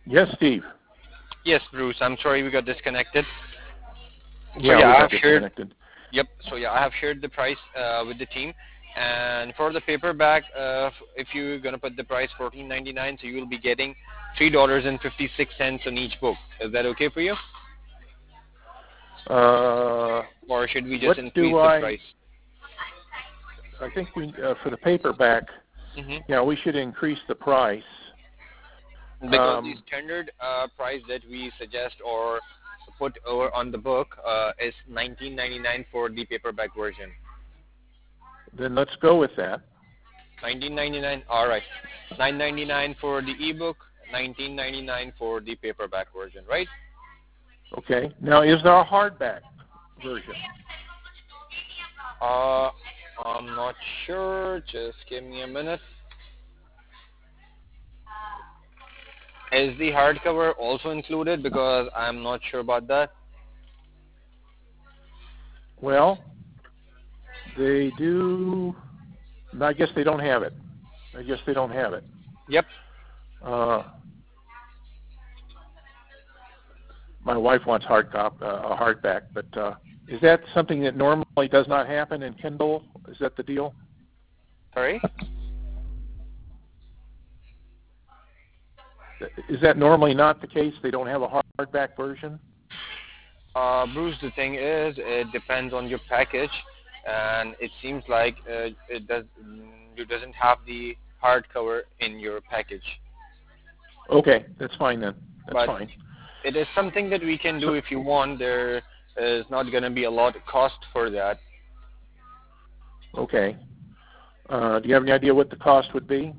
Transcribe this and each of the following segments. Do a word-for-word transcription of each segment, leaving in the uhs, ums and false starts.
Yes, Steve. Yes, Bruce. I'm sorry we got disconnected. So Yeah, yeah, we I got have shared. disconnected. Yep. So yeah, I have shared the price uh, with the team, and for the paperback, uh, f- if you're gonna put the price fourteen ninety-nine, so you will be getting three dollars and fifty six cents on each book. Is that okay for you, Uh, or should we just what increase do the I? price? I think we uh, for the paperback. hmm Yeah, we should increase the price. Because the Um, standard uh, price that we suggest or put over on the book uh, is nineteen ninety-nine for the paperback version. then let's go with that. nineteen ninety-nine. All right. nine ninety-nine for the ebook, nineteen ninety-nine for the paperback version, right? Okay. Now, is there a hardback version? Uh, I'm not sure. Just give me a minute. Is the hardcover also included? Because I'm not sure about that. Well, they do. I guess they don't have it. I guess they don't have it. Yep. Uh, my wife wants hard cop, uh, a hardback, but uh, is that something that normally does not happen in Kindle? Is that the deal? Sorry. Is that normally not the case? They don't have a hardback version? Uh, Bruce, the thing is, it depends on your package, and it seems like uh, it does. You doesn't have the hardcover in your package, Okay, that's fine then. That's but fine. it is something that we can So, do if you want. There is not going to be a lot of cost for that. okay. Uh, do you have any idea what the cost would be?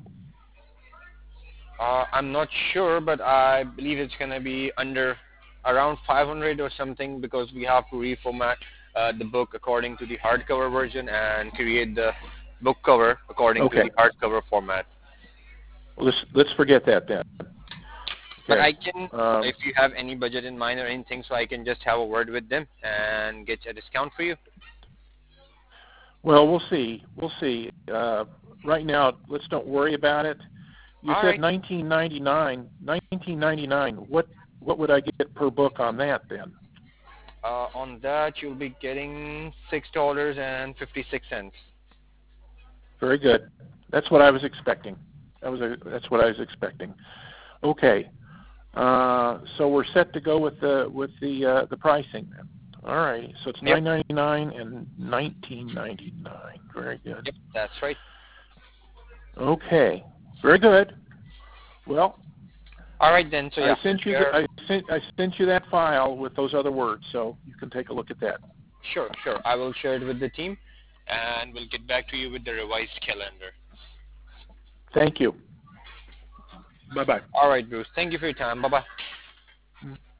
Uh, I'm not sure, but I believe it's going to be under around five hundred or something because we have to reformat uh, the book according to the hardcover version and create the book cover according to Okay. the hardcover format. Well, let's let's forget that then. But Okay. I can, Um, if you have any budget in mind or anything, so I can just have a word with them and get a discount for you. well, we'll see. We'll see. Uh, right now, let's don't worry about it. You All said right. nineteen ninety-nine. nineteen ninety-nine. What what would I get per book on that then? Uh, on that, you'll be getting six dollars and fifty-six cents. Very good. That's what I was expecting. That was a, that's what I was expecting. Okay. Uh, so we're set to go with the with the uh, the pricing then. All right. So it's Yep. nine ninety-nine and nineteen ninety-nine. Very good. Yep. That's right. Okay. Very good. Well, All right then. So I yeah. sent you the, Sure. I sent I sent you that file with those other words, so you can take a look at that. Sure. Sure. I will share it with the team, and we'll get back to you with the revised calendar. Thank you. Bye bye. All right, Bruce. Thank you for your time. Bye bye.